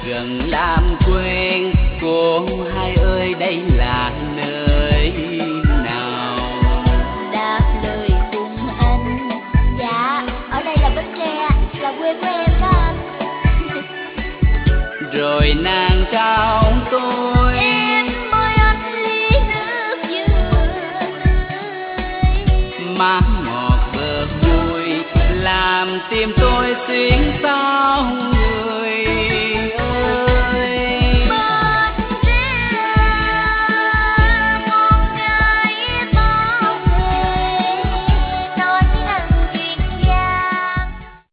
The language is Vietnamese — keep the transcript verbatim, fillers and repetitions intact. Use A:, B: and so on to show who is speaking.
A: gần làm quen. Cô hai ơi đây là nơi nào?
B: Đáp lời cùng anh. Dạ, ở đây là Bến Tre, là quê của em đó anh.
A: Rồi nàng trao tôi
B: Em mời anh ly nước dừa
A: má ngọt bờ vui, làm tim tôi xuyến sao